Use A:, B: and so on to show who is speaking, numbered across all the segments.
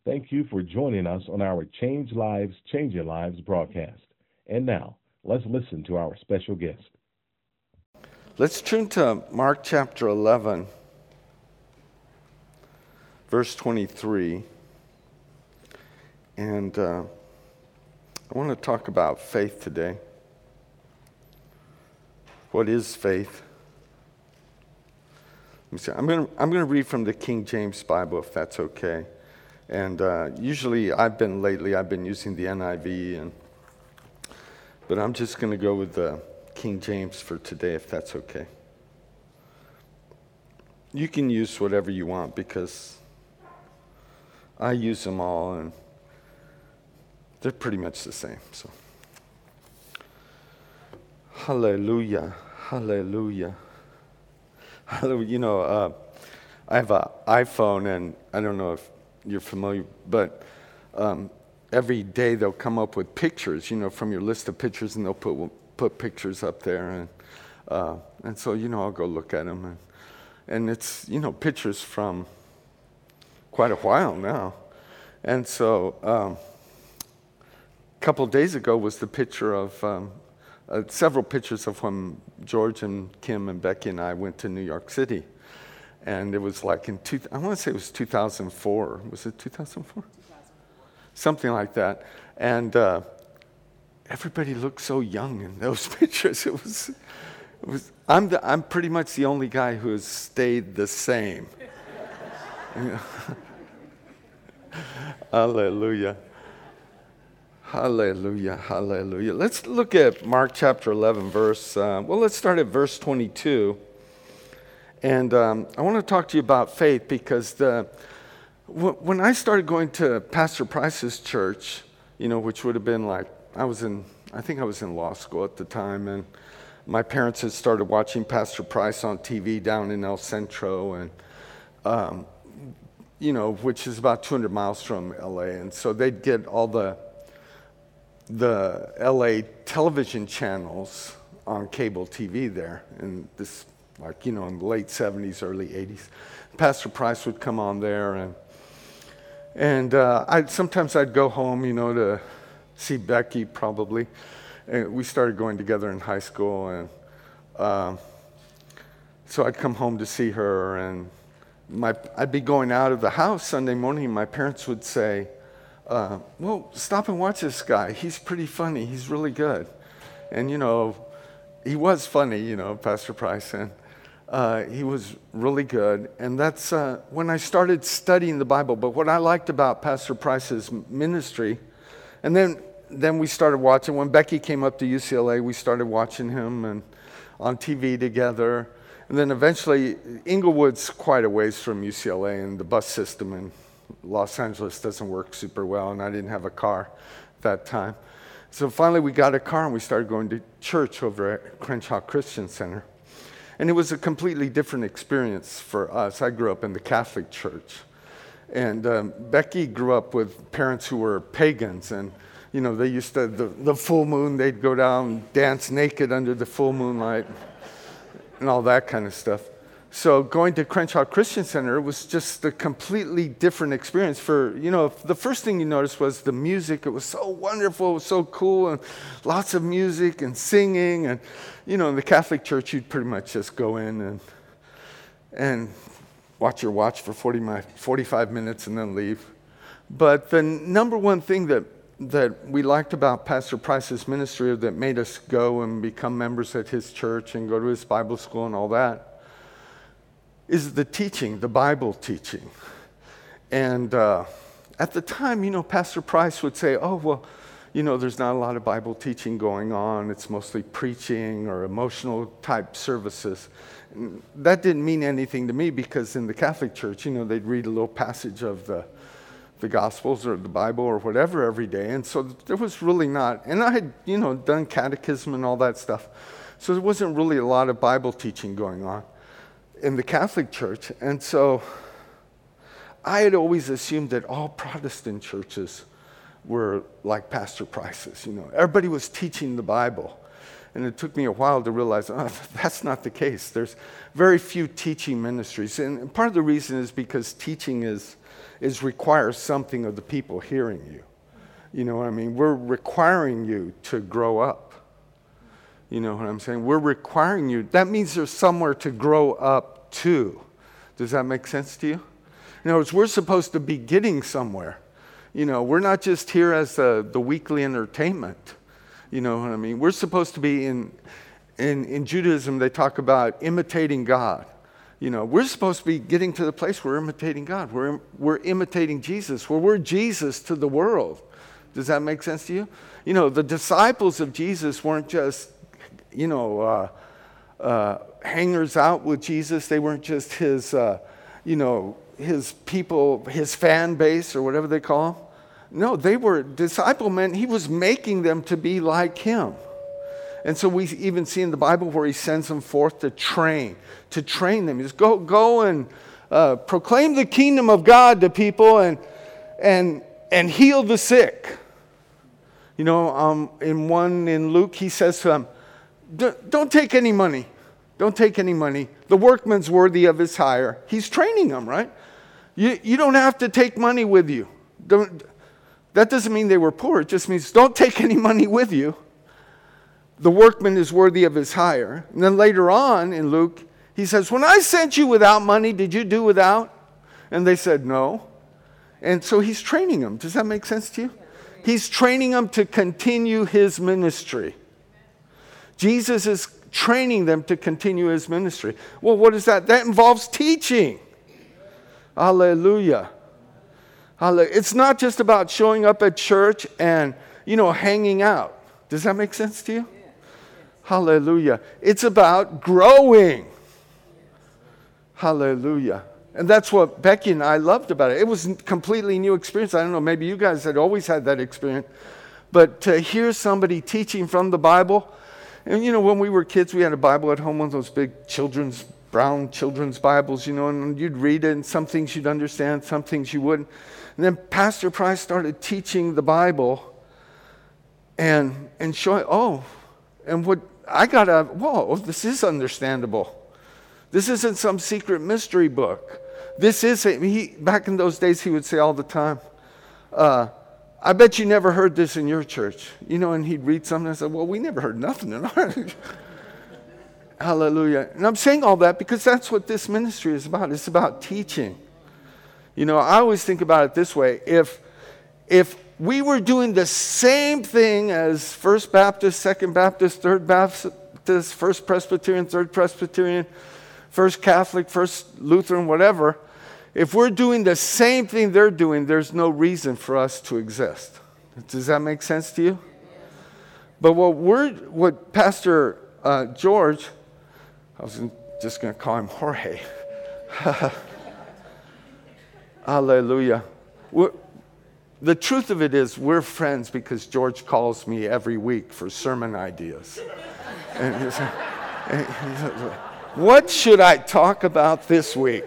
A: Thank you for joining us on our Change Lives, Change Your Lives broadcast. And now, let's listen to our special guest.
B: Let's turn to Mark chapter 11, verse 23. And I want to talk about faith today. What is faith? Let me see. I'm going to read from the King James Bible, if that's okay. And usually I've been using the NIV, but I'm just going to go with the King James for today, if that's okay. You can use whatever you want because I use them all, and they're pretty much the same. So, hallelujah, hallelujah. You know, I have an iPhone, and I don't know if you're familiar, but every day they'll come up with pictures, from your list of pictures, and they'll put pictures up there, and so I'll go look at them, and it's pictures from quite a while now, and so a couple of days ago was the picture of several pictures of when George and Kim and Becky and I went to New York City. And it was like I want to say it was 2004. Was it 2004? 2004. Something like that. And everybody looked so young in those pictures. It was. I'm pretty much the only guy who has stayed the same. Hallelujah. Hallelujah, hallelujah. Let's look at Mark chapter 11, let's start at verse 22. And I want to talk to you about faith because when I started going to Pastor Price's church, which would have been like, I think I was in law school at the time, and my parents had started watching Pastor Price on TV down in El Centro, and which is about 200 miles from LA, and so they'd get all the LA television channels on cable TV there, and this, in the late 70s, early 80s. Pastor Price would come on there, and sometimes I'd go home, to see Becky probably. And we started going together in high school, and so I'd come home to see her, and I'd be going out of the house Sunday morning, and my parents would say, well, stop and watch this guy. He's pretty funny. He's really good. And, he was funny, Pastor Price, and he was really good. And that's when I started studying the Bible. But what I liked about Pastor Price's ministry, and then we started watching. When Becky came up to UCLA, we started watching him and on TV together. And then eventually, Inglewood's quite a ways from UCLA, and the bus system in Los Angeles doesn't work super well, and I didn't have a car at that time. So finally we got a car and we started going to church over at Crenshaw Christian Center. And it was a completely different experience for us. I grew up in the Catholic Church. And Becky grew up with parents who were pagans, and they used to, the full moon, they'd go down, dance naked under the full moonlight, and all that kind of stuff. So going to Crenshaw Christian Center was just a completely different experience. The first thing you noticed was the music. It was so wonderful, it was so cool, and lots of music and singing. And, in the Catholic Church, you'd pretty much just go in and watch your watch for 45 minutes and then leave. But the number one thing that we liked about Pastor Price's ministry, that made us go and become members at his church and go to his Bible school and all that, is the teaching, the Bible teaching. And at the time, Pastor Price would say, oh, well, there's not a lot of Bible teaching going on. It's mostly preaching or emotional type services. And that didn't mean anything to me because in the Catholic Church, they'd read a little passage of the Gospels or the Bible or whatever every day. And so there was really not, and I had, done catechism and all that stuff. So there wasn't really a lot of Bible teaching going on in the Catholic Church. And so I had always assumed that all Protestant churches were like Pastor Price's. Everybody was teaching the Bible. And it took me a while to realize, that's not the case. There's very few teaching ministries. And part of the reason is because teaching is is require something of the people hearing you. You know what I mean? We're requiring you to grow up. You know what I'm saying? We're requiring you. That means there's somewhere to grow up to. Does that make sense to you? In other words, we're supposed to be getting somewhere. You know, we're not just here as the weekly entertainment. You know what I mean? We're supposed to be in Judaism, they talk about imitating God. You know, we're supposed to be getting to the place where we're imitating God. We're imitating Jesus, where we're Jesus to the world. Does that make sense to you? You know, the disciples of Jesus weren't just, hangers out with Jesus. They weren't just his people, his fan base or whatever they call them. No, they were, disciple meant he was making them to be like him. And so we even see in the Bible where he sends them forth to train them. He says, go and proclaim the kingdom of God to people and heal the sick. You know, in Luke, he says to them, don't take any money. Don't take any money. The workman's worthy of his hire. He's training them, right? You don't have to take money with you. That doesn't mean they were poor. It just means don't take any money with you. The workman is worthy of his hire. And then later on in Luke, he says, when I sent you without money, did you do without? And they said, no. And so he's training them. Does that make sense to you? He's training them to continue his ministry. Jesus is training them to continue his ministry. Well, what is that? That involves teaching. Hallelujah. It's not just about showing up at church and, hanging out. Does that make sense to you? Hallelujah. It's about growing. Hallelujah. And that's what Becky and I loved about it. It was a completely new experience. I don't know, maybe you guys had always had that experience. But to hear somebody teaching from the Bible, and when we were kids, we had a Bible at home, one of those big brown children's Bibles, and you'd read it, and some things you'd understand, some things you wouldn't. And then Pastor Price started teaching the Bible and showing, and what I got out, this is understandable. This isn't some secret mystery book. This is, back in those days, he would say all the time, I bet you never heard this in your church. And he'd read something and say, well, we never heard nothing in ours. Hallelujah. And I'm saying all that because that's what this ministry is about. It's about teaching. I always think about it this way. If we were doing the same thing as First Baptist, Second Baptist, Third Baptist, First Presbyterian, Third Presbyterian, First Catholic, First Lutheran, whatever, if we're doing the same thing they're doing, there's no reason for us to exist. Does that make sense to you? But what Pastor George, I was just going to call him Jorge. Hallelujah. The truth of it is we're friends because George calls me every week for sermon ideas. And he's like, what should I talk about this week?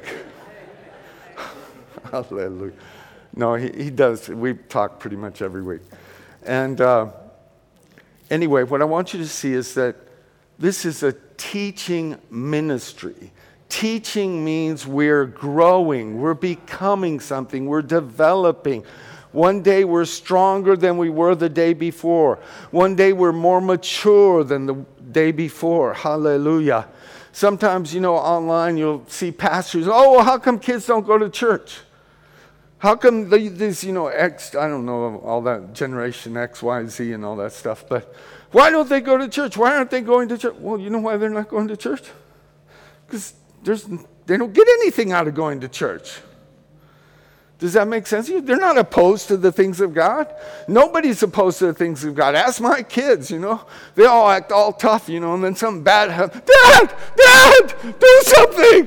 B: Hallelujah. No, he does. We talk pretty much every week. And anyway, what I want you to see is that this is a teaching ministry. Teaching means we're growing, we're becoming something, we're developing. One day we're stronger than we were the day before. One day we're more mature than the day before. Hallelujah. Sometimes, online you'll see pastors, how come kids don't go to church? How come these, X, I don't know, all that Generation X, Y, Z and all that stuff, but why don't they go to church? Why aren't they going to church? Well, you know why they're not going to church? Because they don't get anything out of going to church. Does that make sense to you? They're not opposed to the things of God. Nobody's opposed to the things of God. Ask my kids, They all act all tough, and then something bad happens. Dad, do something.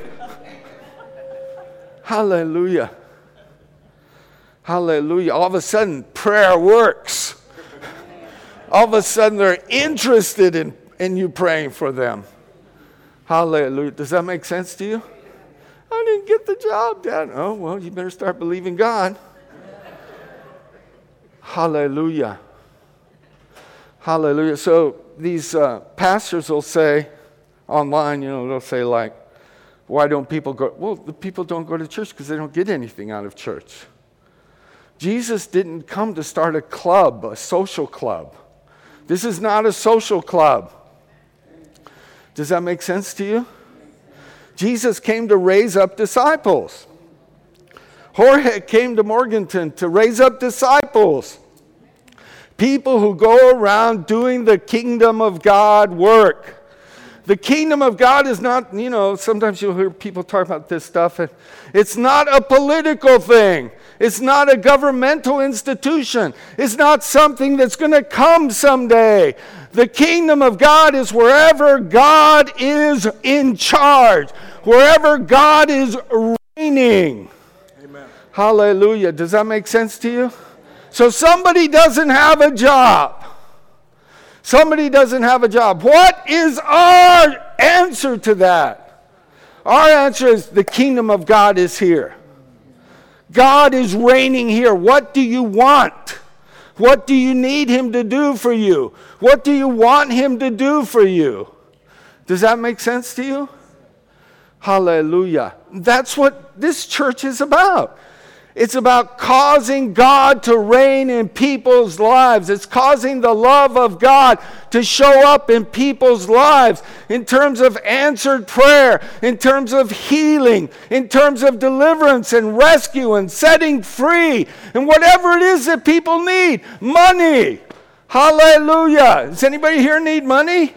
B: Hallelujah. Hallelujah. All of a sudden, prayer works. All of a sudden, they're interested in you praying for them. Hallelujah. Does that make sense to you? I didn't get the job, Dad. Oh, well, you better start believing God. Hallelujah. Hallelujah. So these pastors will say online, they'll say like, Why don't people go? Well, the people don't go to church because they don't get anything out of church. Jesus didn't come to start a club, a social club. This is not a social club. Does that make sense to you? Jesus came to raise up disciples. Jorge came to Morganton to raise up disciples. People who go around doing the kingdom of God work. The kingdom of God is not, sometimes you'll hear people talk about this stuff. And it's not a political thing. It's not a governmental institution. It's not something that's going to come someday. The kingdom of God is wherever God is in charge, wherever God is reigning. Amen. Hallelujah. Does that make sense to you? So somebody doesn't have a job. Somebody doesn't have a job. What is our answer to that? Our answer is the kingdom of God is here. God is reigning here. What do you want? What do you need him to do for you? What do you want him to do for you? Does that make sense to you? Hallelujah. That's what this church is about. It's about causing God to reign in people's lives. It's causing the love of God to show up in people's lives in terms of answered prayer, in terms of healing, in terms of deliverance and rescue and setting free, and whatever it is that people need. Money. Hallelujah. Does anybody here need money?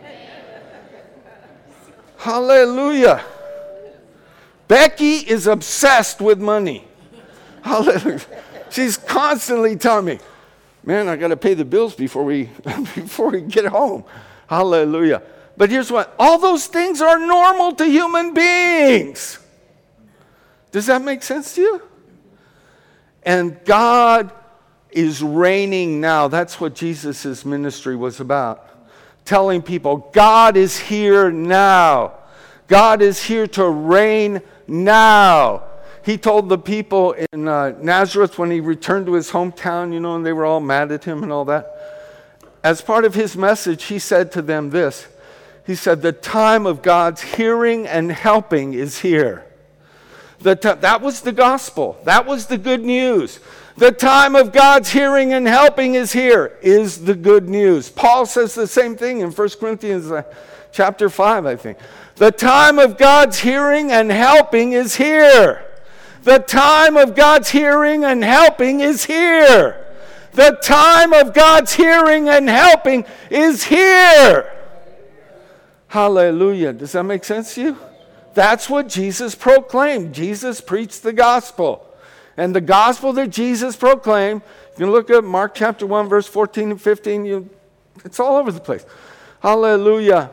B: Hallelujah. Becky is obsessed with money. Hallelujah. She's constantly telling me, man, I got to pay the bills before we get home. Hallelujah. But here's what, all those things are normal to human beings. Does that make sense to you? And God is reigning now. That's what Jesus' ministry was about. Telling people, God is here now. God is here to reign now. He told the people in Nazareth when he returned to his hometown, and they were all mad at him and all that. As part of his message, he said to them this. He said, the time of God's hearing and helping is here. That was the gospel. That was the good news. The time of God's hearing and helping is here, is the good news. Paul says the same thing in 1 Corinthians chapter 5, I think. The time of God's hearing and helping is here. The time of God's hearing and helping is here. The time of God's hearing and helping is here. Hallelujah. Does that make sense to you? That's what Jesus proclaimed. Jesus preached the gospel. And the gospel that Jesus proclaimed, you can look at Mark chapter 1, verse 14 and 15. It's all over the place. Hallelujah.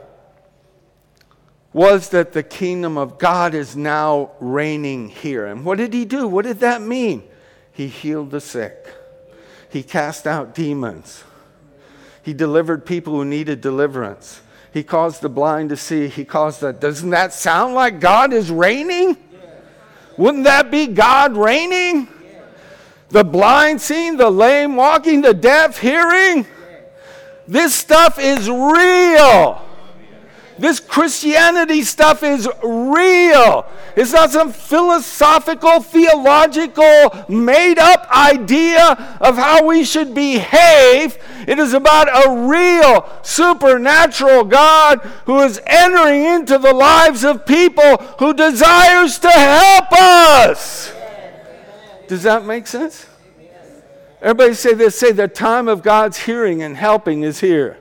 B: Was that the kingdom of God is now reigning here. And what did he do? What did that mean? He healed the sick. He cast out demons. He delivered people who needed deliverance. He caused the blind to see. He caused that. Doesn't that sound like God is reigning? Wouldn't that be God reigning? The blind seeing, the lame walking, the deaf hearing. This stuff is real. This Christianity stuff is real. It's not some philosophical, theological, made-up idea of how we should behave. It is about a real, supernatural God who is entering into the lives of people who desires to help us. Does that make sense? Everybody say this. Say, the time of God's hearing and helping is here.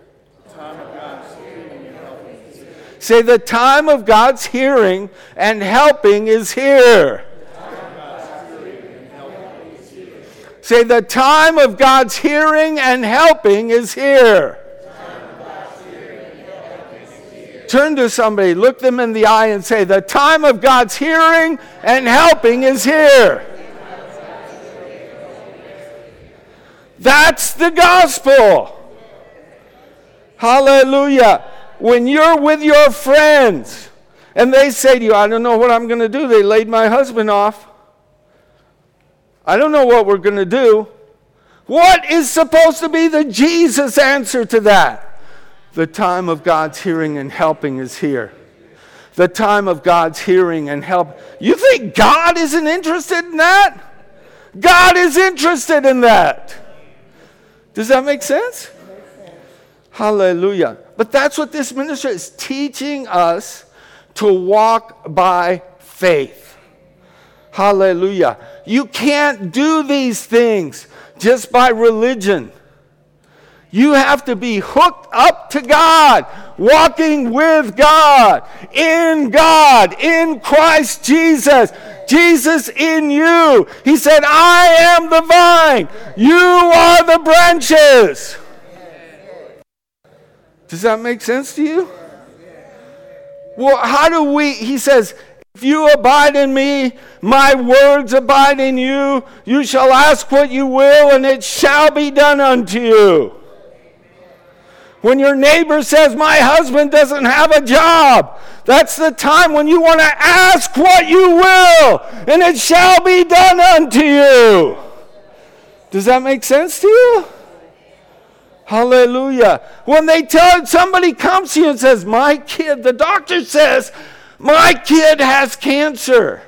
B: Say, the time of God's hearing and helping is here. Say, the time of God's hearing and helping is here. Turn to somebody, look them in the eye and say, the time of God's hearing and helping is here. That's the gospel. Hallelujah. When you're with your friends and they say to you, I don't know what I'm going to do. They laid my husband off. I don't know what we're going to do. What is supposed to be the Jesus answer to that? The time of God's hearing and helping is here. The time of God's hearing and help. You think God isn't interested in that? God is interested in that. Does that make sense? Hallelujah. But that's what this ministry is teaching us, to walk by faith. Hallelujah. You can't do these things just by religion. You have to be hooked up to God, walking with God, in Christ Jesus. Jesus in you. He said, I am the vine. You are the branches. Does that make sense to you? Well, how do we, he says, if you abide in me, my words abide in you, you shall ask what you will, and it shall be done unto you. When your neighbor says, my husband doesn't have a job, that's the time when you want to ask what you will, and it shall be done unto you. Does that make sense to you? Hallelujah. When somebody comes to you and says, my kid, the doctor says, my kid has cancer.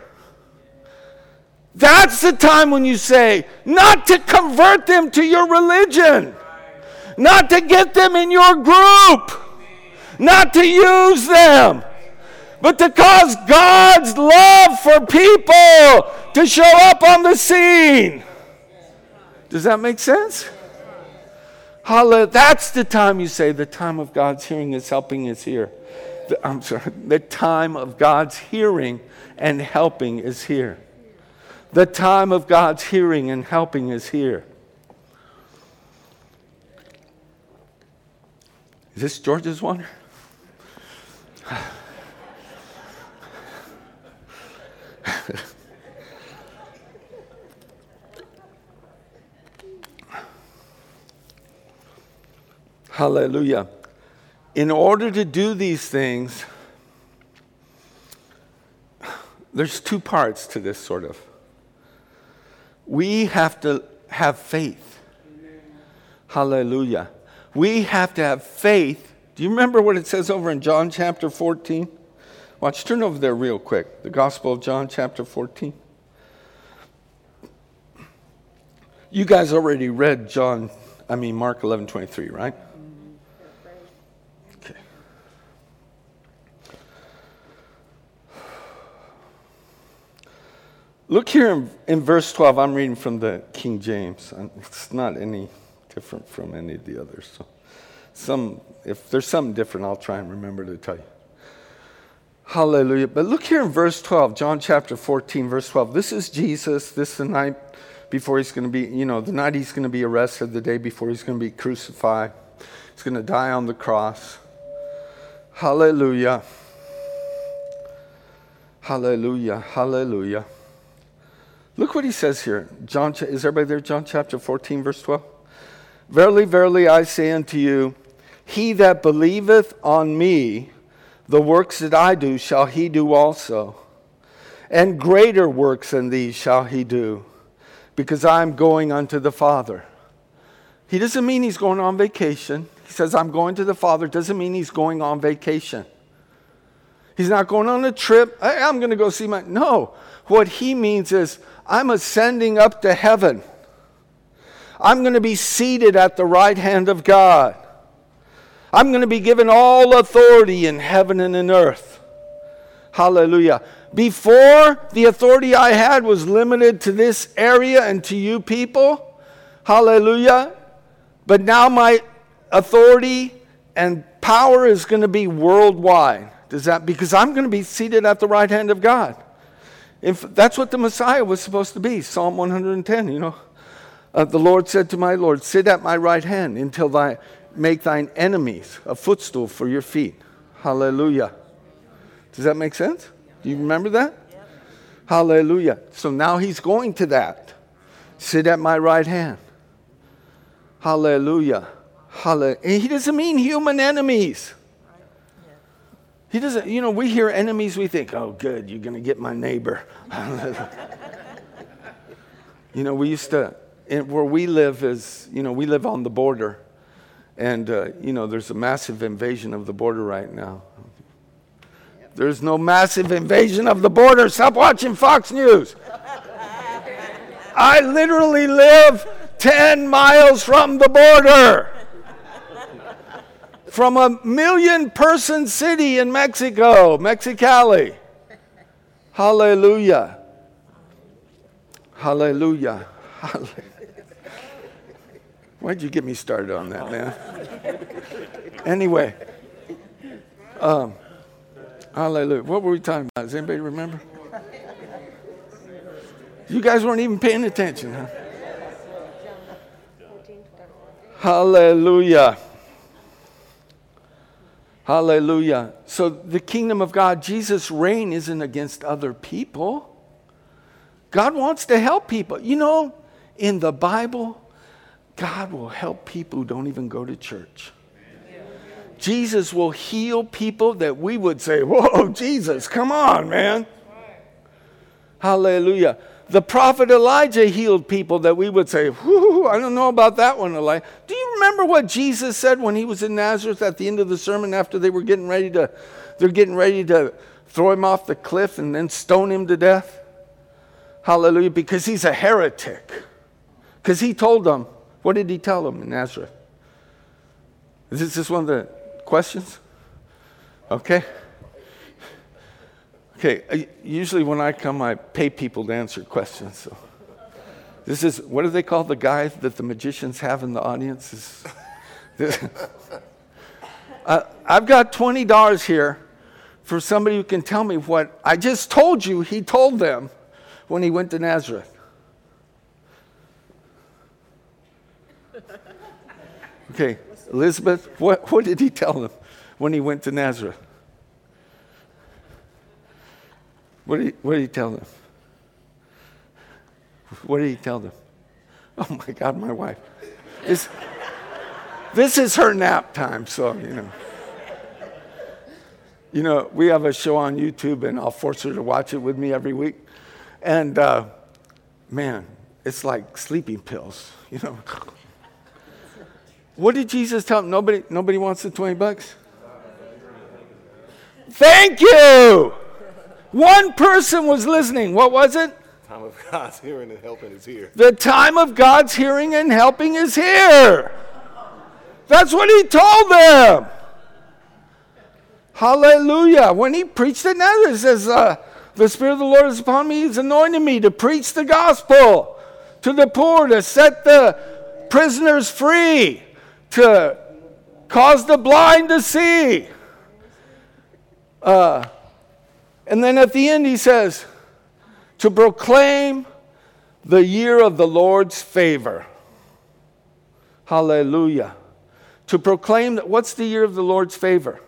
B: That's the time when you say, not to convert them to your religion, not to get them in your group, not to use them, but to cause God's love for people to show up on the scene. Does that make sense? That's the time you say, the time of God's hearing is helping is here. The time of God's hearing and helping is here. The time of God's hearing and helping is here. Is this George's one? Hallelujah. In order to do these things, there's two parts to this sort of. We have to have faith. Hallelujah. We have to have faith. Do you remember what it says over in John chapter 14? Watch, turn over there real quick. The Gospel of John chapter 14. You guys already read Mark 11:23, right? Okay. Look here in verse 12. I'm reading from the King James. It's not any different from any of the others. So if there's something different, I'll try and remember to tell you. Hallelujah. But look here in verse 12, John chapter 14, verse 12. This is Jesus. This is the night before he's going to be, the night he's going to be arrested, the day before he's going to be crucified. He's going to die on the cross. Hallelujah. Hallelujah. Hallelujah. Look what he says here. Is everybody there? John chapter 14, verse 12. Verily, verily, I say unto you, he that believeth on me, the works that I do shall he do also. And greater works than these shall he do, because I am going unto the Father. He doesn't mean he's going on vacation. He says, I'm going to the Father. Doesn't mean he's going on vacation. He's not going on a trip. I'm going to go see No. What he means is, I'm ascending up to heaven. I'm going to be seated at the right hand of God. I'm going to be given all authority in heaven and in earth. Hallelujah. Before, the authority I had was limited to this area and to you people. Hallelujah. But now my authority and power is going to be worldwide. Because I'm going to be seated at the right hand of God. That's what the Messiah was supposed to be. Psalm 110, the Lord said to my Lord, sit at my right hand until I make thine enemies a footstool for your feet. Hallelujah. Does that make sense? Do you remember that? Yep. Hallelujah. So now he's going to that. Sit at my right hand. Hallelujah. Hallelujah. And he doesn't mean human enemies. He doesn't, we hear enemies, we think, oh, good, you're going to get my neighbor. We used to, where we live is, we live on the border. And, there's a massive invasion of the border right now. There's no massive invasion of the border. Stop watching Fox News. I literally live 10 miles from the border. From a 1 million-person city in Mexico, Mexicali. Hallelujah. Hallelujah. Hallelujah. Why'd you get me started on that, man? Anyway. Hallelujah. What were we talking about? Does anybody remember? You guys weren't even paying attention, huh? Hallelujah. Hallelujah. So the kingdom of God, Jesus' reign isn't against other people. God wants to help people. You know, in the Bible, God will help people who don't even go to church. Jesus will heal people that we would say, whoa, Jesus, come on, man. Hallelujah. The prophet Elijah healed people that we would say, whoo, I don't know about that one, Elijah. Do you remember what Jesus said when he was in Nazareth at the end of the sermon after they're getting ready to throw him off the cliff and then stone him to death? Hallelujah, because he's a heretic. Because he told them, what did he tell them in Nazareth? Is this one of the questions? Okay. Okay, usually when I come, I pay people to answer questions. So this is, what do they call the guy that the magicians have in the audience? I've got $20 here for somebody who can tell me what I just told you he told them when he went to Nazareth. Okay, Elizabeth, what did he tell them when he went to Nazareth? What did he tell them? What did he tell them? Oh my God, my wife. This is her nap time, so, you know. You know, we have a show on YouTube, and I'll force her to watch it with me every week. And, man, it's like sleeping pills, you know. What did Jesus tell them? Nobody wants the $20? Thank you! One person was listening. What was it?
C: The time of God's hearing and helping is here.
B: The time of God's hearing and helping is here. That's what he told them. Hallelujah. When he preached at Nazareth, it says, the Spirit of the Lord is upon me. He's anointed me to preach the gospel to the poor, to set the prisoners free, to cause the blind to see. And then at the end he says, to proclaim the year of the Lord's favor. Hallelujah. To proclaim that, what's the year of the Lord's favor?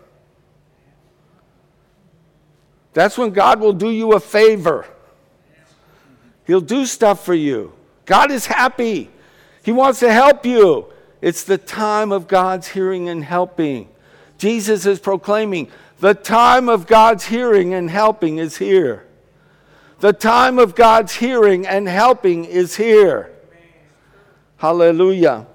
B: That's when God will do you a favor. He'll do stuff for you. God is happy. He wants to help you. It's the time of God's hearing and helping. Jesus is proclaiming, the time of God's hearing and helping is here. The time of God's hearing and helping is here. Hallelujah.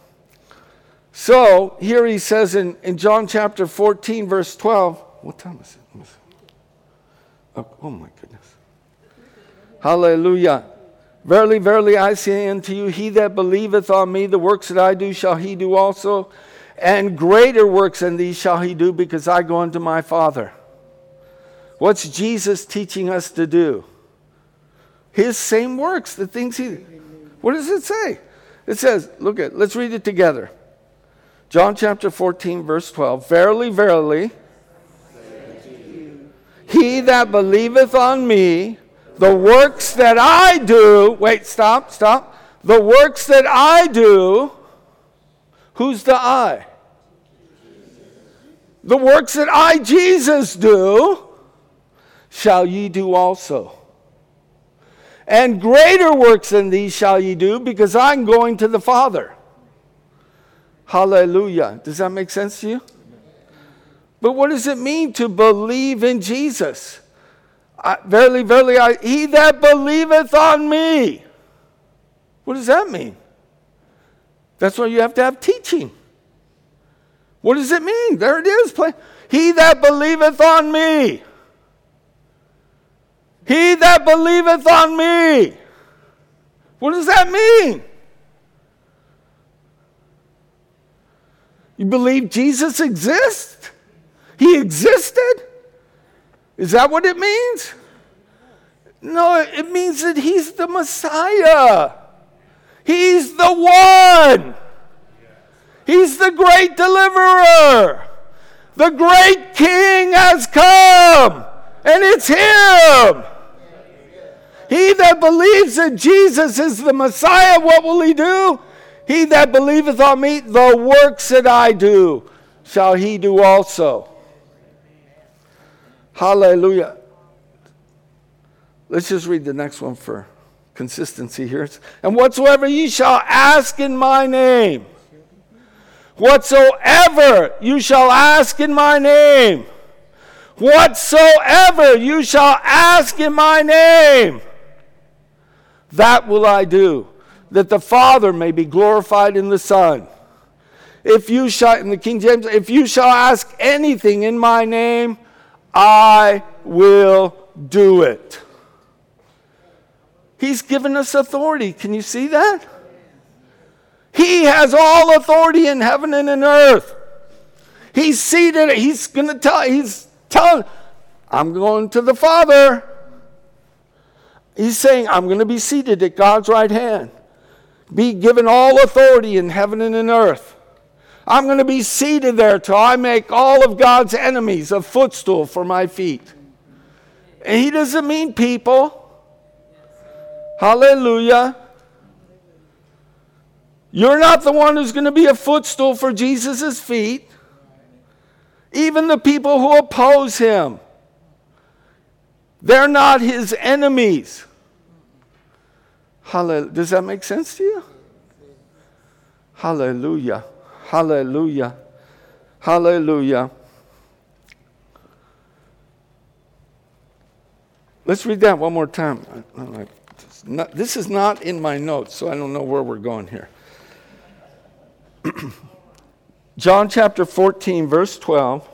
B: So, here he says in John chapter 14, verse 12. What time is it? Oh my goodness. Hallelujah. Verily, verily, I say unto you, he that believeth on me, the works that I do shall he do also. And greater works than these shall he do, because I go unto my Father. What's Jesus teaching us to do? His same works, the things he... What does it say? It says, let's read it together. John chapter 14, verse 12. Verily, verily, he that believeth on me, the works that I do... Wait, stop. The works that I do... Who's the I? The works that I, Jesus, do, shall ye do also. And greater works than these shall ye do, because I'm going to the Father. Hallelujah. Does that make sense to you? But what does it mean to believe in Jesus? Verily, verily, he that believeth on me. What does that mean? That's why you have to have teaching. What does it mean? There it is. He that believeth on me. He that believeth on me. What does that mean? You believe Jesus exists? He existed? Is that what it means? No, it means that he's the Messiah. He's the one. He's the great deliverer. The great King has come, and it's him. He that believes that Jesus is the Messiah, what will he do? He that believeth on me, the works that I do, shall he do also. Hallelujah. Let's just read the next one for consistency here. And whatsoever ye shall ask in my name, whatsoever you shall ask in my name, whatsoever you shall ask in my name, that will I do, that the Father may be glorified in the Son. If you shall, in the King James, if you shall ask anything in my name, I will do it. He's given us authority. Can you see that? He has all authority in heaven and in earth. He's seated. He's telling, I'm going to the Father. He's saying, I'm going to be seated at God's right hand. Be given all authority in heaven and in earth. I'm going to be seated there till I make all of God's enemies a footstool for my feet. And he doesn't mean people. Hallelujah. You're not the one who's going to be a footstool for Jesus' feet. Even the people who oppose him, they're not his enemies. Hallelujah. Does that make sense to you? Hallelujah. Hallelujah. Hallelujah. Let's read that one more time. This is not in my notes, so I don't know where we're going here. John chapter 14, verse 12.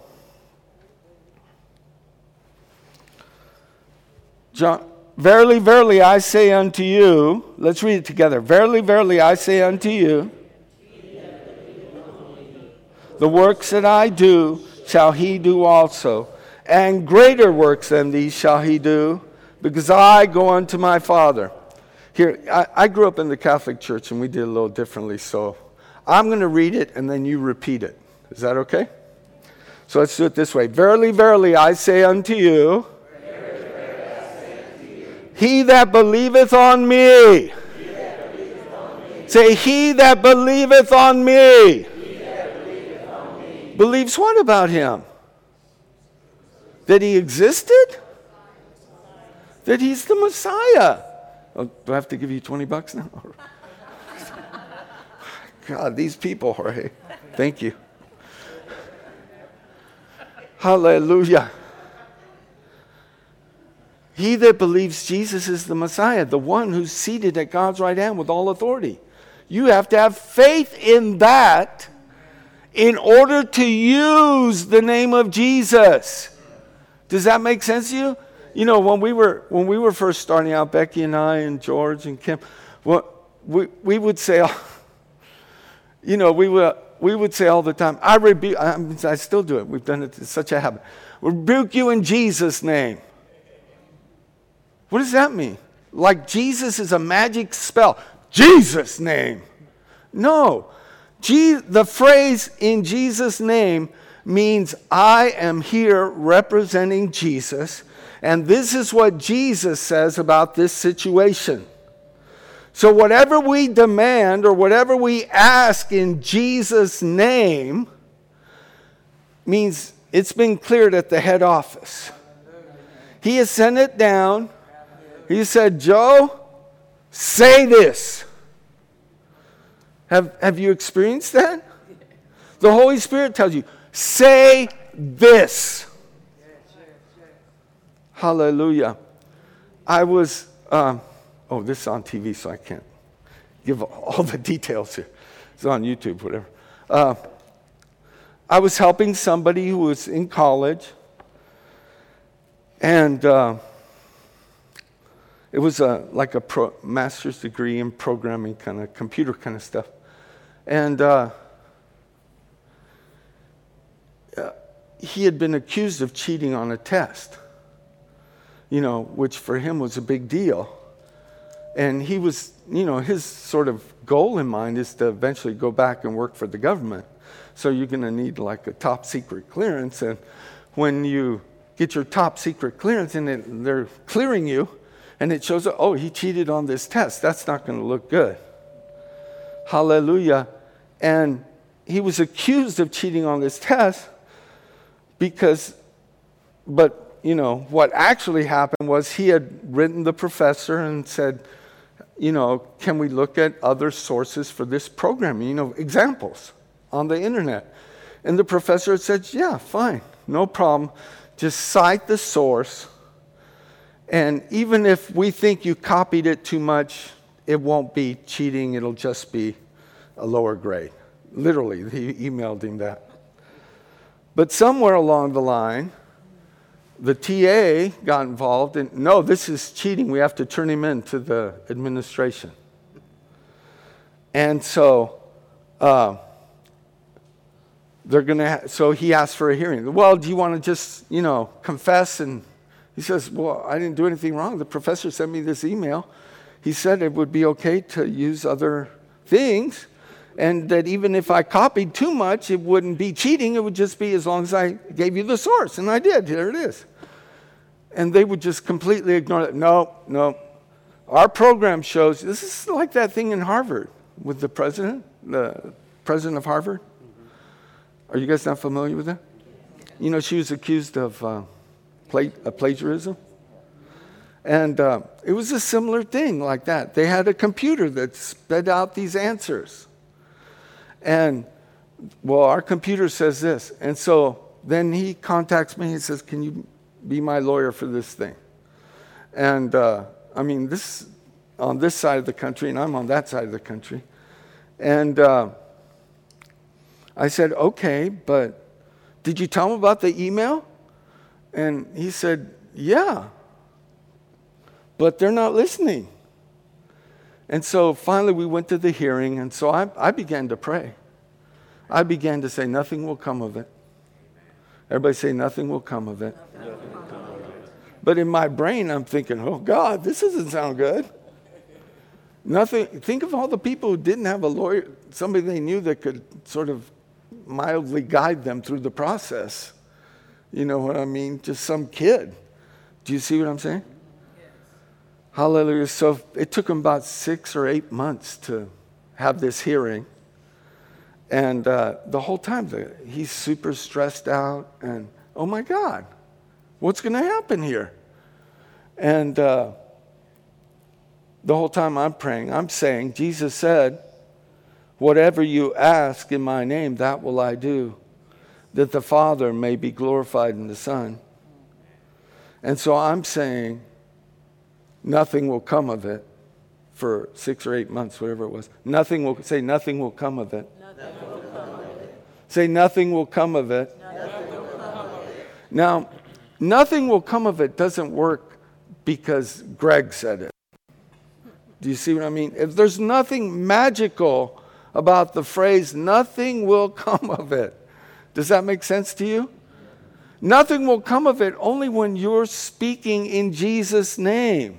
B: Verily, verily, I say unto you, let's read it together. Verily, verily, I say unto you, the works that I do shall he do also, and greater works than these shall he do, because I go unto my Father. Here, I grew up in the Catholic Church, and we did a little differently, so I'm going to read it, and then you repeat it. Is that okay? So let's do it this way. Verily, verily, I say unto you, he that believeth on me. Say, he that believeth on me. Believes what about him? That he existed? That he's the Messiah. Oh, do I have to give you $20 now? God, these people, Jorge. Thank you. Hallelujah. He that believes Jesus is the Messiah, the one who's seated at God's right hand with all authority. You have to have faith in that in order to use the name of Jesus. Does that make sense to you? You know, when we were first starting out, Becky and I and George and Kim, we would say, you know, we would say all the time, I still do it. We've done it. It's such a habit. Rebuke you in Jesus' name. What does that mean? Like Jesus is a magic spell. Jesus' name. No. The phrase in Jesus' name means I am here representing Jesus, and this is what Jesus says about this situation. So whatever we demand or whatever we ask in Jesus' name means it's been cleared at the head office. He has sent it down. He said, Joe, say this. Have you experienced that? The Holy Spirit tells you, say this. Hallelujah. I was, this is on TV, so I can't give all the details here. It's on YouTube, whatever. I was helping somebody who was in college, and It was like a master's degree in programming, kind of computer kind of stuff. And he had been accused of cheating on a test, which for him was a big deal. And he was, his sort of goal in mind is to eventually go back and work for the government. So you're going to need like a top secret clearance. And when you get your top secret clearance and they're clearing you, and it shows, he cheated on this test, that's not going to look good. Hallelujah. And he was accused of cheating on this test but what actually happened was he had written the professor and said, can we look at other sources for this programming, examples on the internet? And the professor said, yeah, fine, no problem. Just cite the source. And even if we think you copied it too much, it won't be cheating. It'll just be a lower grade. Literally, he emailed him that. But somewhere along the line, the TA got involved and, no, this is cheating. We have to turn him in to the administration. And so so he asked for a hearing. Well, do you want to just, confess? And he says, well, I didn't do anything wrong. The professor sent me this email. He said it would be okay to use other things, and that even if I copied too much, it wouldn't be cheating. It would just be as long as I gave you the source. And I did. There it is. And they would just completely ignore it. No. Our program shows, this is like that thing in Harvard with the president of Harvard. Are you guys not familiar with that? She was accused of plagiarism. And it was a similar thing like that. They had a computer that sped out these answers. And, our computer says this. And so then he contacts me. He says, can you be my lawyer for this thing? And, this on this side of the country, and I'm on that side of the country. And I said, okay, but did you tell him about the email? And he said, yeah, but they're not listening. And so finally we went to the hearing, and so I began to pray. I began to say, nothing will come of it. Everybody say, nothing will come of it. But in my brain, I'm thinking, oh God, this doesn't sound good. Nothing. Think of all the people who didn't have a lawyer, somebody they knew that could sort of mildly guide them through the process. You know what I mean? Just some kid. Do you see what I'm saying? Yes. Hallelujah. So it took him about 6 or 8 months to have this hearing. And the whole time, he's super stressed out. And, oh my God, what's going to happen here? And the whole time I'm praying, I'm saying, Jesus said, whatever you ask in my name, that will I do, that the Father may be glorified in the Son. And so I'm saying nothing will come of it for 6 or 8 months, whatever it was. Nothing will come of it.
D: Nothing will come of it.
B: Say nothing will come of it.
D: Nothing will come of it.
B: Now, nothing will come of it doesn't work because Greg said it. Do you see what I mean? If there's nothing magical about the phrase, nothing will come of it. Does that make sense to you? Nothing will come of it only when you're speaking in Jesus' name.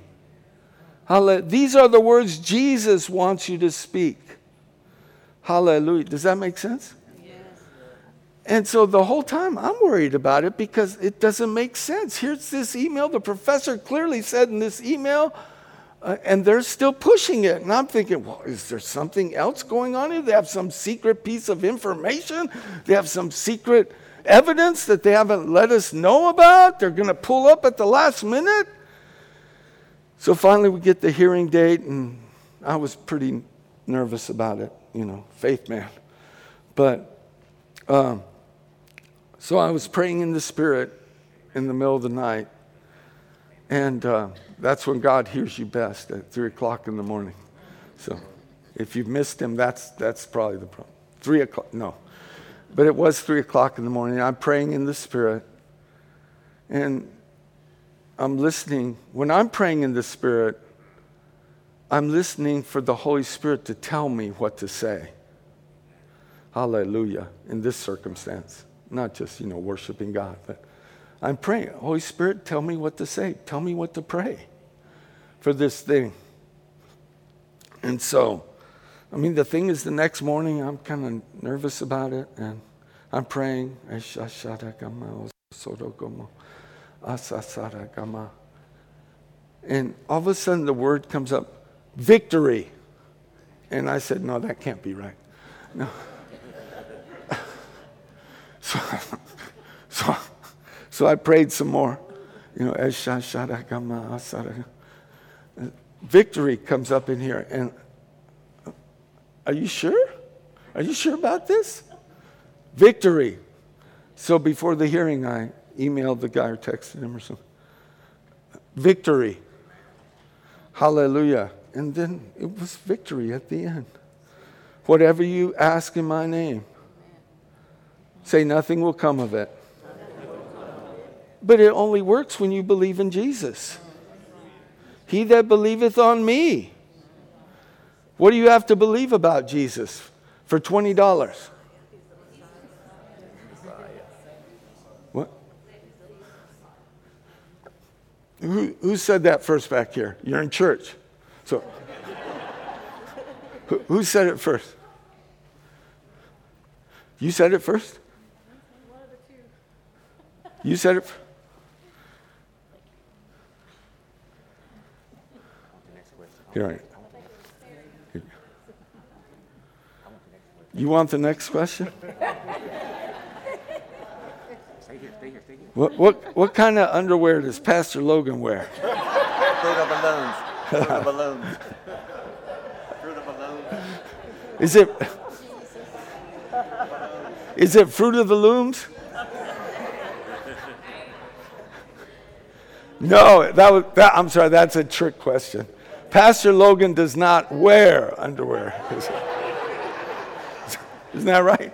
B: These are the words Jesus wants you to speak. Hallelujah. Does that make sense?
D: Yes.
B: And so the whole time I'm worried about it because it doesn't make sense. Here's this email. The professor clearly said in this email, and they're still pushing it. And I'm thinking, well, is there something else going on here? They have some secret piece of information. They have some secret evidence that they haven't let us know about. They're going to pull up at the last minute. So finally we get the hearing date, and I was pretty nervous about it, faith man. But so I was praying in the Spirit in the middle of the night. And that's when God hears you best, at 3 o'clock in the morning. So if you've missed him, that's probably the problem. 3 o'clock, no. But it was 3 o'clock in the morning. I'm praying in the Spirit. And I'm listening. When I'm praying in the Spirit, I'm listening for the Holy Spirit to tell me what to say. Hallelujah. In this circumstance. Not just, worshiping God, but I'm praying. Holy Spirit, tell me what to say. Tell me what to pray for this thing. And so, the thing is, the next morning, I'm kind of nervous about it, and I'm praying. And all of a sudden, the word comes up, victory. And I said, no, that can't be right. No. So I prayed some more. Victory comes up in here. And are you sure? Are you sure about this? Victory. So before the hearing, I emailed the guy or texted him or something. Victory. Hallelujah. And then it was victory at the end. Whatever you ask in my name, say nothing will come of it. But it only works when you believe in Jesus. He that believeth on me. What do you have to believe about Jesus for $20? What? Who said that first back here? You're in church. So, who said it first? You said it first?
E: One of the two.
B: You said it. Here, you want the next question? What kind of underwear does Pastor Logan wear?
D: Fruit of balloons. Fruit of balloons. Fruit of balloons.
B: Is it Fruit of the Looms? No, I'm sorry, that's a trick question. Pastor Logan does not wear underwear. Isn't that right?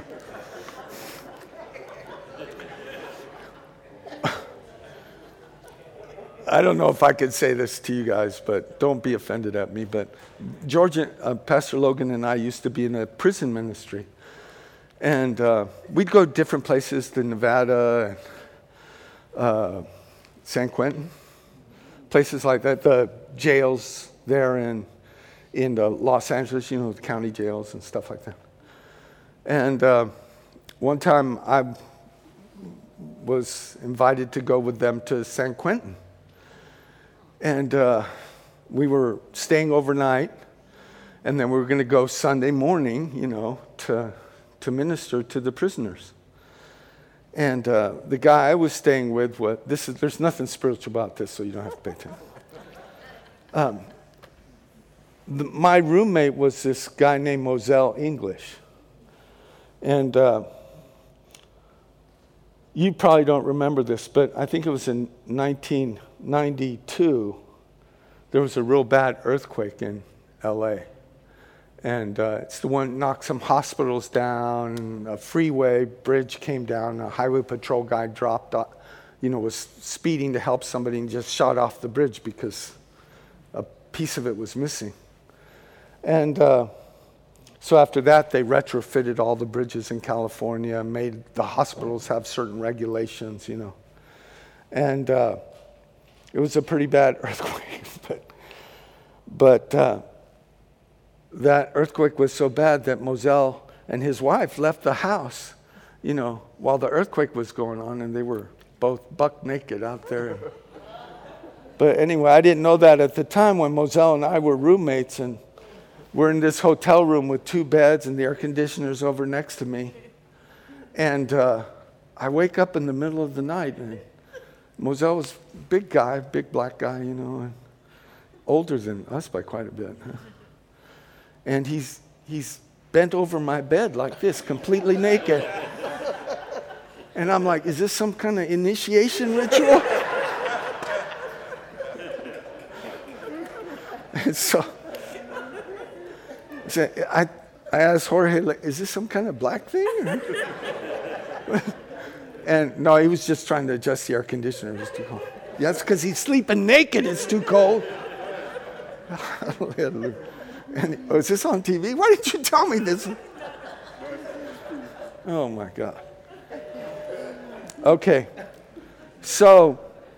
B: I don't know if I could say this to you guys, but don't be offended at me. But Pastor Logan and I used to be in a prison ministry. And we'd go to different places, to Nevada and San Quentin, places like that, the jails there in Los Angeles, the county jails and stuff like that. And one time I was invited to go with them to San Quentin. And we were staying overnight, and then we were going to go Sunday morning, to minister to the prisoners. And the guy I was staying with, there's nothing spiritual about this, so you don't have to pay attention. My roommate was this guy named Moselle English. And you probably don't remember this, but I think it was in 1992, there was a real bad earthquake in L.A. And it's the one that knocked some hospitals down, a freeway bridge came down, a highway patrol guy dropped, was speeding to help somebody and just shot off the bridge because a piece of it was missing. And so after that, they retrofitted all the bridges in California, made the hospitals have certain regulations, And it was a pretty bad earthquake. But that earthquake was so bad that Moselle and his wife left the house, while the earthquake was going on, and they were both buck naked out there. But anyway, I didn't know that at the time when Moselle and I were roommates, and we're in this hotel room with 2 beds and the air conditioner's over next to me. And I wake up in the middle of the night, and Moselle was a big guy, big black guy, and older than us by quite a bit. And he's bent over my bed like this, completely naked. And I'm like, is this some kind of initiation ritual? And so I asked Jorge, is this some kind of black thing? And no, he was just trying to adjust the air conditioner. It was too cold. That's because he's sleeping naked. It's too cold. Hallelujah. And, is this on TV? Why didn't you tell me this? Oh, my God. Okay. So,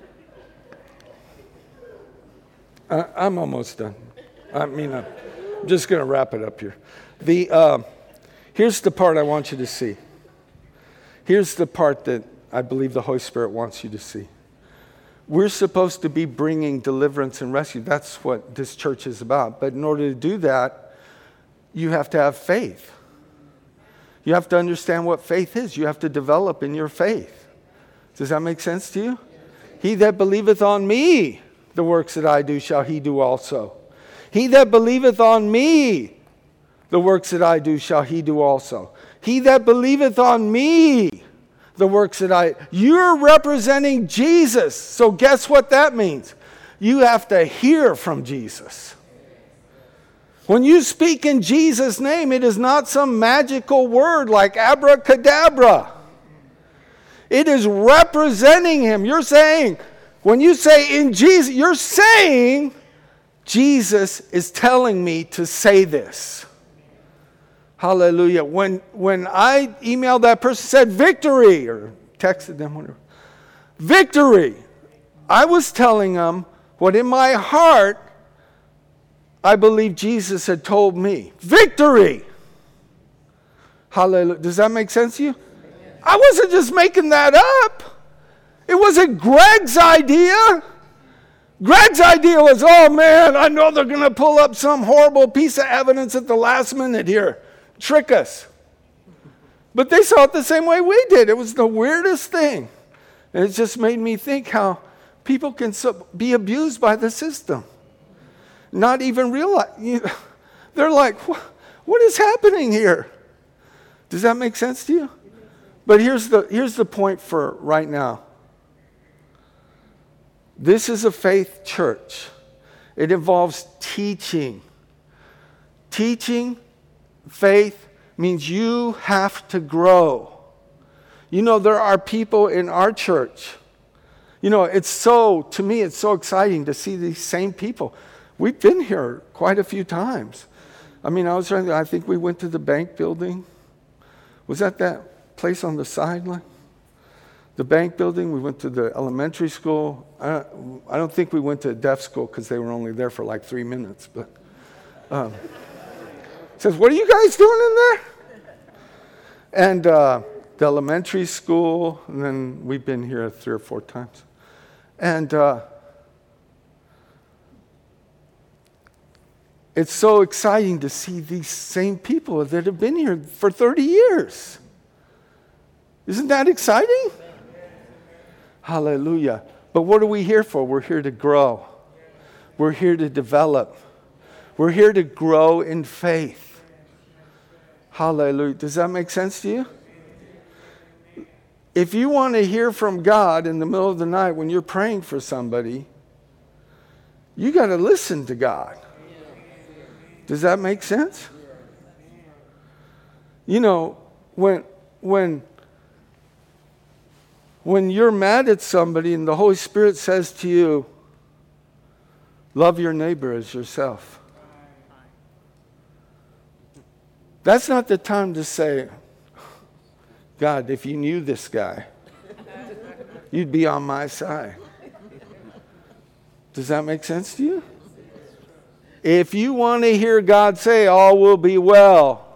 B: I'm almost done. I'm just going to wrap it up here. Here's the part I want you to see. Here's the part that I believe the Holy Spirit wants you to see. We're supposed to be bringing deliverance and rescue. That's what this church is about. But in order to do that, you have to have faith. You have to understand what faith is. You have to develop in your faith. Does that make sense to you? He that believeth on me, the works that I do shall he do also. He that believeth on me, the works that I do shall he do also. He that believeth on me, the works that you're representing Jesus. So guess what that means? You have to hear from Jesus. When you speak in Jesus' name, it is not some magical word like abracadabra. It is representing him. You're saying, when you say in Jesus, you're saying, Jesus is telling me to say this. Hallelujah. When I emailed that person, said victory, or texted them, whatever. Victory. I was telling them what in my heart I believe Jesus had told me. Victory. Hallelujah. Does that make sense to you? I wasn't just making that up. It wasn't Greg's idea. Greg's idea was, oh man, I know they're going to pull up some horrible piece of evidence at the last minute here. Trick us. But they saw it the same way we did. It was the weirdest thing. And it just made me think how people can be abused by the system. Not even realize. They're like, what is happening here? Does that make sense to you? But here's the point for right now. This is a faith church. It involves teaching. Teaching faith means you have to grow. You know, there are people in our church. You know, to me, it's so exciting to see these same people. We've been here quite a few times. I mean, I think we went to the bank building. Was that place on the sideline? The bank building, we went to the elementary school. I don't think we went to a deaf school because they were only there for like 3 minutes. But says, what are you guys doing in there? And the elementary school, and then we've been here 3 or 4 times. And it's so exciting to see these same people that have been here for 30 years. Isn't that exciting? Hallelujah. But what are we here for? We're here to grow. We're here to develop. We're here to grow in faith. Hallelujah. Does that make sense to you? If you want to hear from God in the middle of the night when you're praying for somebody, you got to listen to God. Does that make sense? You know, when you're mad at somebody and the Holy Spirit says to you, love your neighbor as yourself. That's not the time to say, God, if you knew this guy, you'd be on my side. Does that make sense to you? If you want to hear God say, all will be well,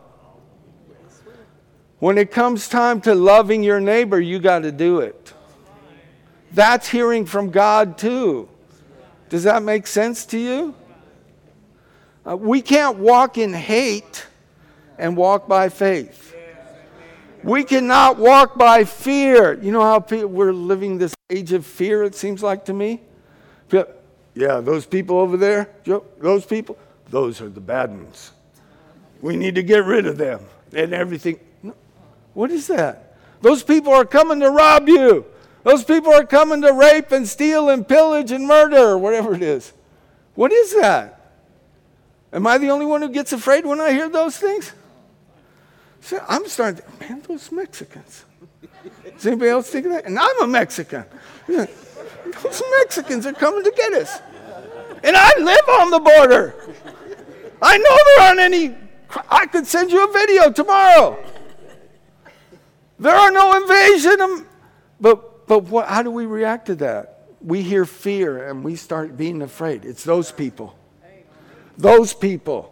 B: when it comes time to loving your neighbor, you got to do it. That's hearing from God too. Does that make sense to you? We can't walk in hate and walk by faith. We cannot walk by fear. You know how we're living this age of fear, it seems like to me? Yeah, those people over there, those people, those are the bad ones. We need to get rid of them and everything. What is that? Those people are coming to rob you. Those people are coming to rape and steal and pillage and murder, or whatever it is. What is that? Am I the only one who gets afraid when I hear those things? So I'm starting to, man, those Mexicans. Does anybody else think of that? And I'm a Mexican. Those Mexicans are coming to get us. And I live on the border. I know there aren't any. I could send you a video tomorrow. There are no invasion. But what, how do we react to that? We hear fear and we start being afraid. It's those people. Those people.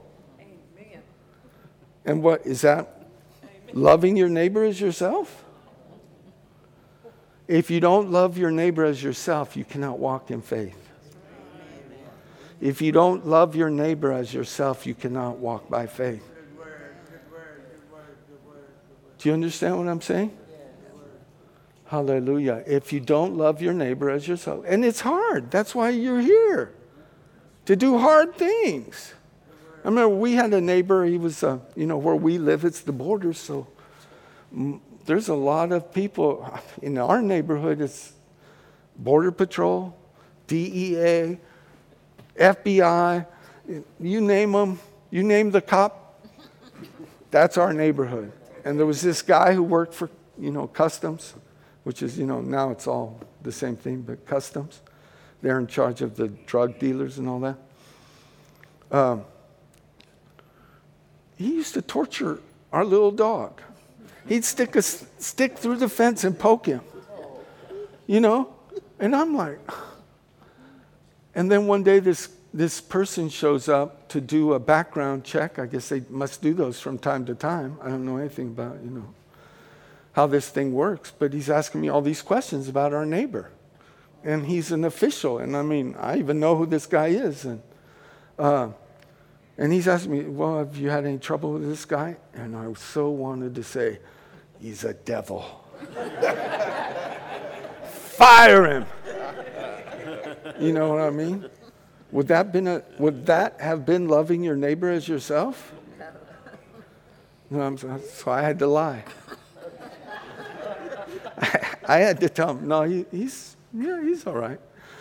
B: And what is that? Loving your neighbor as yourself? If you don't love your neighbor as yourself, you cannot walk in faith. If you don't love your neighbor as yourself, you cannot walk by faith. Do you understand what I'm saying? Hallelujah. If you don't love your neighbor as yourself, and it's hard. That's why you're here, to do hard things. I remember we had a neighbor, he was, where we live, it's the border, so there's a lot of people. In our neighborhood, it's Border Patrol, DEA, FBI, you name them, you name the cop, that's our neighborhood. And there was this guy who worked for, Customs, which is, now it's all the same thing, but Customs. They're in charge of the drug dealers and all that. He used to torture our little dog. He'd stick a stick through the fence and poke him, And I'm like, and then one day this person shows up to do a background check. I guess they must do those from time to time. I don't know anything about, how this thing works. But he's asking me all these questions about our neighbor. And he's an official. And I even know who this guy is. And he's asking me, well, have you had any trouble with this guy? And I so wanted to say, he's a devil. Fire him. You know what I mean? Would that have been loving your neighbor as yourself? No, so I had to lie. I had to tell him, no, he's all right,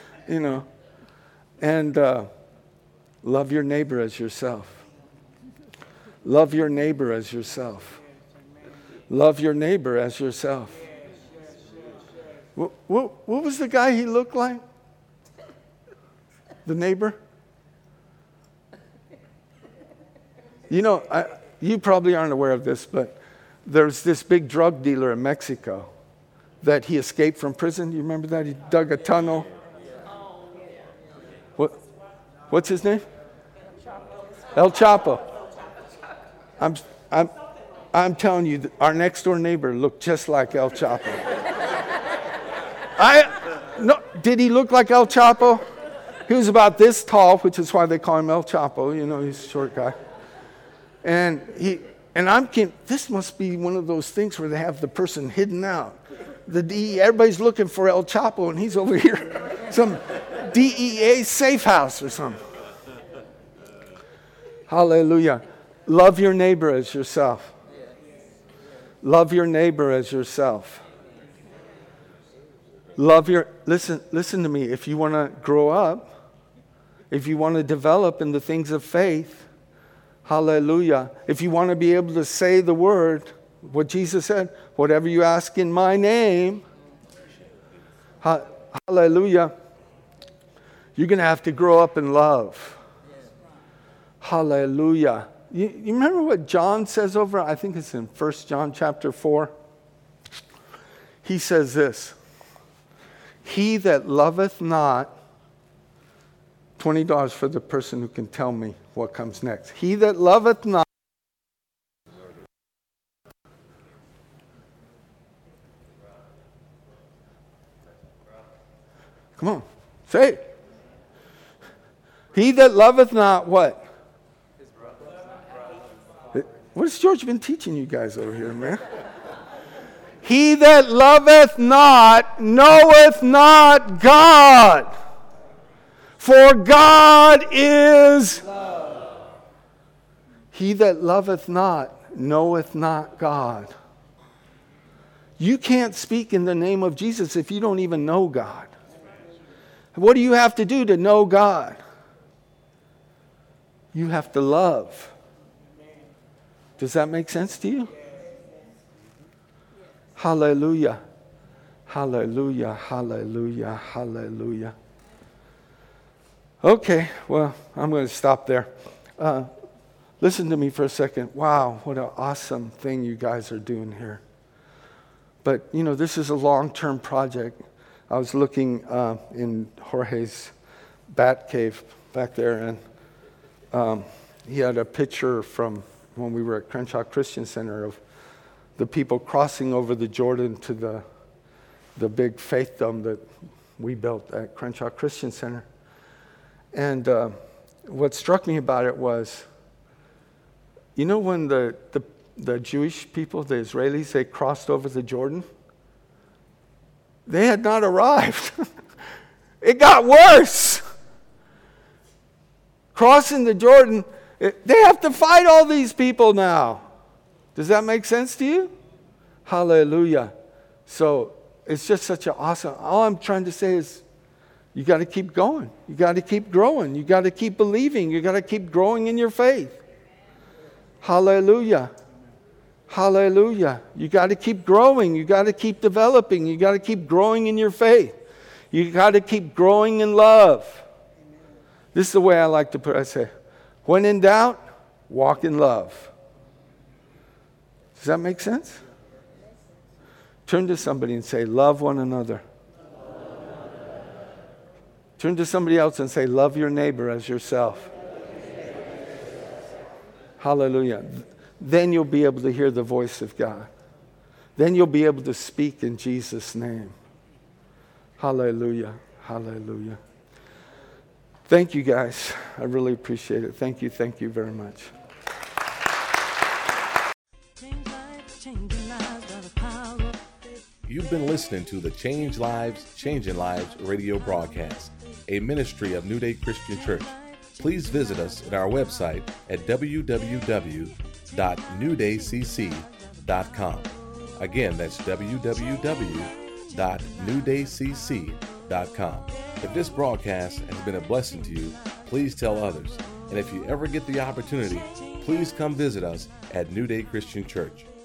B: And love your neighbor as yourself. Love your neighbor as yourself. Love your neighbor as yourself. What was the guy he looked like? The neighbor? You probably aren't aware of this, but there's this big drug dealer in Mexico that he escaped from prison. Do you remember that? He dug a tunnel. What's his name? El Chapo. I'm telling you, our next door neighbor looked just like El Chapo. No, did he look like El Chapo? He was about this tall, which is why they call him El Chapo. He's a short guy. And I'm thinking, this must be one of those things where they have the person hidden out. The DEA, everybody's looking for El Chapo, and he's over here, some DEA safe house or something. Hallelujah. Love your neighbor as yourself. Love your neighbor as yourself. Listen to me. If you want to grow up, if you want to develop in the things of faith, hallelujah. If you want to be able to say the word, what Jesus said, whatever you ask in my name, hallelujah, you're going to have to grow up in love. Hallelujah. You remember what John says over, I think it's in 1 John chapter 4? He says this, he that loveth not, $20 for the person who can tell me what comes next. He that loveth not. Come on, say it. He that loveth not what? What has George been teaching you guys over here, man? He that loveth not knoweth not God. For God is love. He that loveth not knoweth not God. You can't speak in the name of Jesus if you don't even know God. What do you have to do to know God? You have to love. Does that make sense to you? Hallelujah. Hallelujah. Hallelujah. Hallelujah. Okay, well, I'm going to stop there. Listen to me for a second. Wow, what an awesome thing you guys are doing here. But, this is a long-term project. I was looking in Jorge's bat cave back there, and he had a picture from when we were at Crenshaw Christian Center of the people crossing over the Jordan to the big faith dome that we built at Crenshaw Christian Center. And what struck me about it was, when the Jewish people, the Israelis, they crossed over the Jordan, they had not arrived. It got worse. Crossing the Jordan, they have to fight all these people now. Does that make sense to you? Hallelujah. So it's just such an awesome, all I'm trying to say is you got to keep going. You got to keep growing. You got to keep believing. You got to keep growing in your faith. Hallelujah. Hallelujah. You got to keep growing. You got to keep developing. You got to keep growing in your faith. You got to keep growing in love. This is the way I like to put it. I say, when in doubt, walk in love. Does that make sense? Turn to somebody and say, love one another. Turn to somebody else and say, love your neighbor as yourself. Hallelujah. Then you'll be able to hear the voice of God. Then you'll be able to speak in Jesus' name. Hallelujah. Hallelujah. Thank you, guys. I really appreciate it. Thank you very much.
A: You've been listening to the Change Lives, Changing Lives radio broadcast, a ministry of New Day Christian Church. Please visit us at our website at www.newdaycc.com. Again, that's www.newdaycc.com. If this broadcast has been a blessing to you, please tell others. And if you ever get the opportunity, please come visit us at New Day Christian Church.